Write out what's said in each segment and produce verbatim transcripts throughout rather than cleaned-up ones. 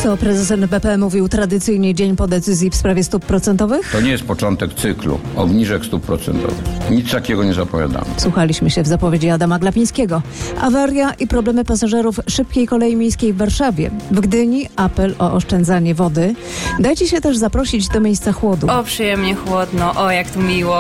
Co prezes N B P mówił tradycyjnie dzień po decyzji w sprawie stóp procentowych? To nie jest początek cyklu obniżek stóp procentowych. Nic takiego nie zapowiadamy. Słuchaliśmy się w zapowiedzi Adama Glapińskiego. Awaria i problemy pasażerów szybkiej kolei miejskiej w Warszawie. W Gdyni apel o oszczędzanie wody. Dajcie się też zaprosić do miejsca chłodu. O, przyjemnie chłodno, o, jak tu miło.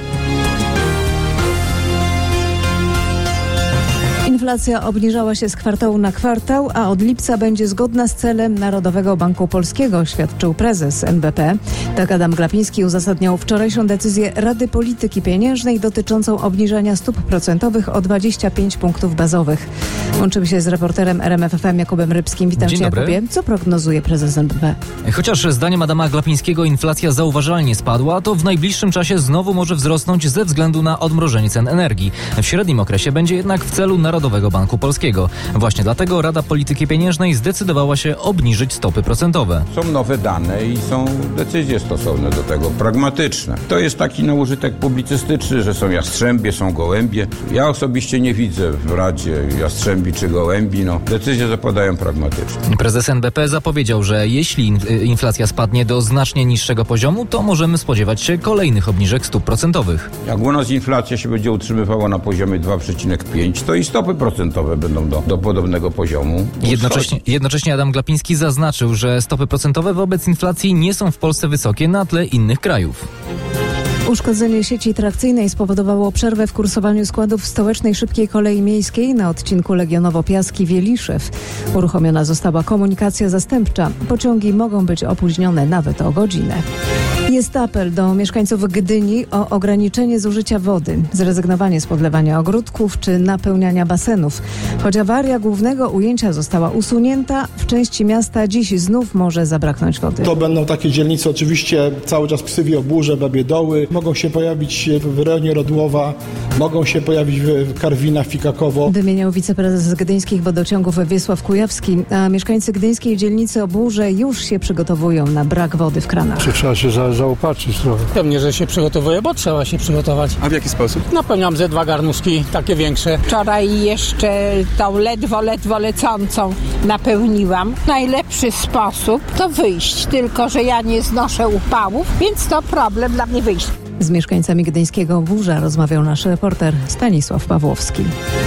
Inflacja obniżała się z kwartału na kwartał, a od lipca będzie zgodna z celem Narodowego Banku Polskiego, oświadczył prezes N B P. Tak Adam Glapiński uzasadniał wczorajszą decyzję Rady Polityki Pieniężnej dotyczącą obniżenia stóp procentowych o dwadzieścia pięć punktów bazowych. Łączymy się z reporterem R M F F M Jakubem Rybskim. Witam Dzień cię, dobry. Jakubie. Co prognozuje prezes N B P? Chociaż zdaniem Adama Glapińskiego inflacja zauważalnie spadła, to w najbliższym czasie znowu może wzrosnąć ze względu na odmrożenie cen energii. W średnim okresie będzie jednak w celu Narodowego Banku Polskiego. Właśnie dlatego Rada Polityki Pieniężnej zdecydowała się obniżyć stopy procentowe. Są nowe dane i są decyzje stosowne do tego, pragmatyczne. To jest taki no, użytek publicystyczny, że są jastrzębie, są gołębie. Ja osobiście nie widzę w Radzie jastrzębi czy gołębi. No, decyzje zapadają pragmatycznie. Prezes N B P zapowiedział, że jeśli inflacja spadnie do znacznie niższego poziomu, to możemy spodziewać się kolejnych obniżek stóp procentowych. Jak u nas inflacja się będzie utrzymywała na poziomie dwa przecinek pięć, to i stopy procentowe będą do, do podobnego poziomu. Jednocześnie, jednocześnie Adam Glapiński zaznaczył, że stopy procentowe wobec inflacji nie są w Polsce wysokie na tle innych krajów. Uszkodzenie sieci trakcyjnej spowodowało przerwę w kursowaniu składów stołecznej szybkiej kolei miejskiej na odcinku Legionowo-Piaski-Wieliszew. Uruchomiona została komunikacja zastępcza. Pociągi mogą być opóźnione nawet o godzinę. Jest apel do mieszkańców Gdyni o ograniczenie zużycia wody, zrezygnowanie z podlewania ogródków czy napełniania basenów. Choć awaria głównego ujęcia została usunięta, w części miasta dziś znów może zabraknąć wody. To będą takie dzielnice oczywiście cały czas Psywie, Oburze, Babie Doły. Mogą się pojawić w rejonie Rodłowa, mogą się pojawić w Karwinach, Fikakowo. Wymieniał wiceprezes gdyńskich wodociągów Wiesław Kujawski, a mieszkańcy gdyńskiej dzielnicy Oburze już się przygotowują na brak wody w kranach. Trzeba się za, zaopatrzyć trochę. Pewnie, że się przygotowuję, bo trzeba się przygotować. A w jaki sposób? Napełniam ze dwa garnuszki, takie większe. Wczoraj jeszcze tą ledwo, ledwo lecącą napełniłam. Najlepszy sposób to wyjść, tylko że ja nie znoszę upałów, więc to problem dla mnie wyjść. Z mieszkańcami gdyńskiego Oburza rozmawiał nasz reporter Stanisław Pawłowski.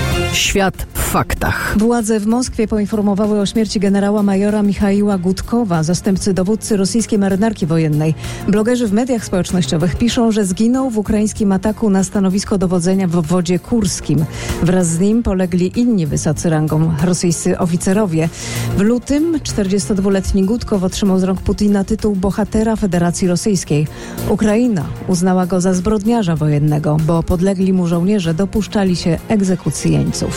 Świat w faktach. Władze w Moskwie poinformowały o śmierci generała majora Michaiła Gudkowa, zastępcy dowódcy rosyjskiej marynarki wojennej. Blogerzy w mediach społecznościowych piszą, że zginął w ukraińskim ataku na stanowisko dowodzenia w obwodzie kurskim. Wraz z nim polegli inni wysocy rangą rosyjscy oficerowie. W lutym czterdziestodwuletni Gudkow otrzymał z rąk Putina tytuł bohatera Federacji Rosyjskiej. Ukraina uznała go za zbrodniarza wojennego, bo podlegli mu żołnierze dopuszczali się egzekucji jeńców.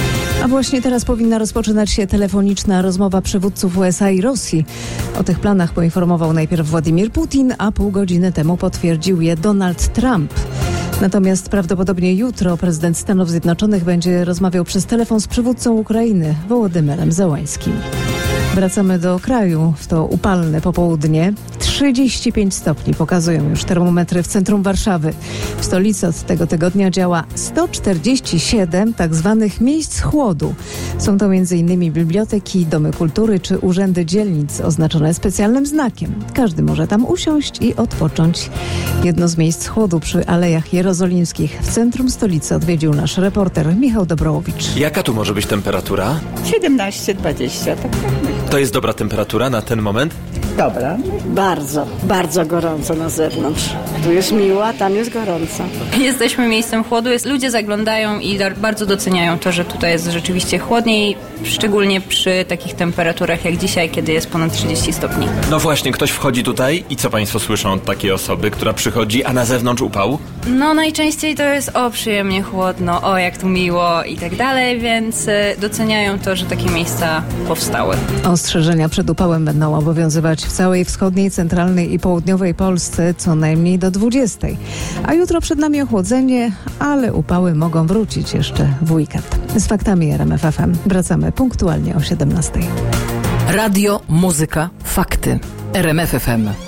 A właśnie teraz powinna rozpoczynać się telefoniczna rozmowa przywódców U S A i Rosji. O tych planach poinformował najpierw Władimir Putin, a pół godziny temu potwierdził je Donald Trump. Natomiast prawdopodobnie jutro prezydent Stanów Zjednoczonych będzie rozmawiał przez telefon z przywódcą Ukrainy, Wołodymyrem Zełańskim. Wracamy do kraju w to upalne popołudnie. trzydzieści pięć stopni pokazują już termometry w centrum Warszawy. W stolicy od tego tygodnia działa sto czterdzieści siedem tak zwanych miejsc chłodu. Są to m.in. biblioteki, domy kultury czy urzędy dzielnic oznaczone specjalnym znakiem. Każdy może tam usiąść i odpocząć. Jedno z miejsc chłodu przy Alejach Jerozolimskich w centrum stolicy odwiedził nasz reporter Michał Dobrołowicz. Jaka tu może być temperatura? siedemnaście dwadzieścia, tak jak To jest dobra temperatura na ten moment? Dobra. Bardzo, bardzo gorąco na zewnątrz. Tu jest miło, a tam jest gorąco. Jesteśmy miejscem chłodu, jest, ludzie zaglądają i dar, bardzo doceniają to, że tutaj jest rzeczywiście chłodniej, szczególnie przy takich temperaturach jak dzisiaj, kiedy jest ponad trzydzieści stopni. No właśnie, ktoś wchodzi tutaj i co państwo słyszą od takiej osoby, która przychodzi, a na zewnątrz upał? No najczęściej to jest o, przyjemnie chłodno, o, jak tu miło i tak dalej, więc y, doceniają to, że takie miejsca powstały. Ostrzeżenia przed upałem będą obowiązywać w całej wschodniej, centralnej i południowej Polsce co najmniej do dwudziestej. A jutro przed nami ochłodzenie, ale upały mogą wrócić jeszcze w weekend. Z faktami R M F F M wracamy punktualnie o siedemnastej. Radio, muzyka, fakty. R M F F M.